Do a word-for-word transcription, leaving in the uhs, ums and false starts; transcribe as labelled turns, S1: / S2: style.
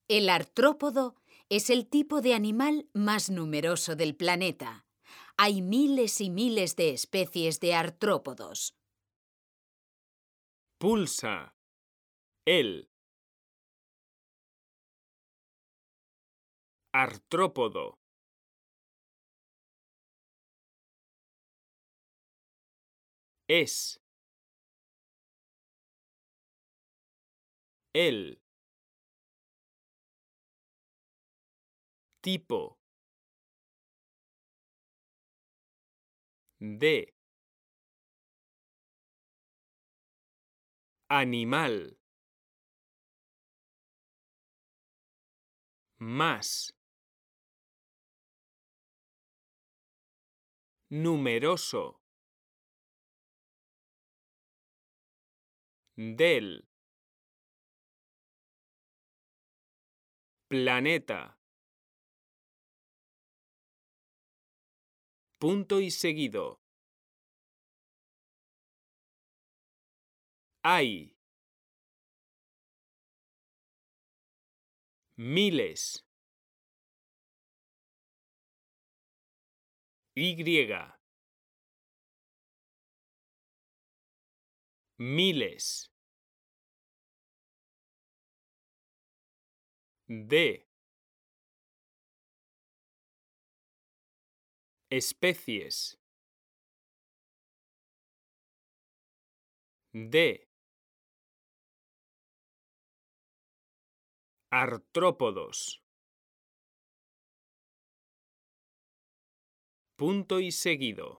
S1: El artrópodo es el tipo de animal más numeroso del planeta. Hay miles y miles de especies de artrópodos.
S2: Pulsa. El. Artrópodo. Es. El. Tipo. De. Animal. Más. Numeroso. Del. Planeta. Punto y seguido. Hay. Miles. Y. Miles. De. Especies. De. Artrópodos. Punto y seguido.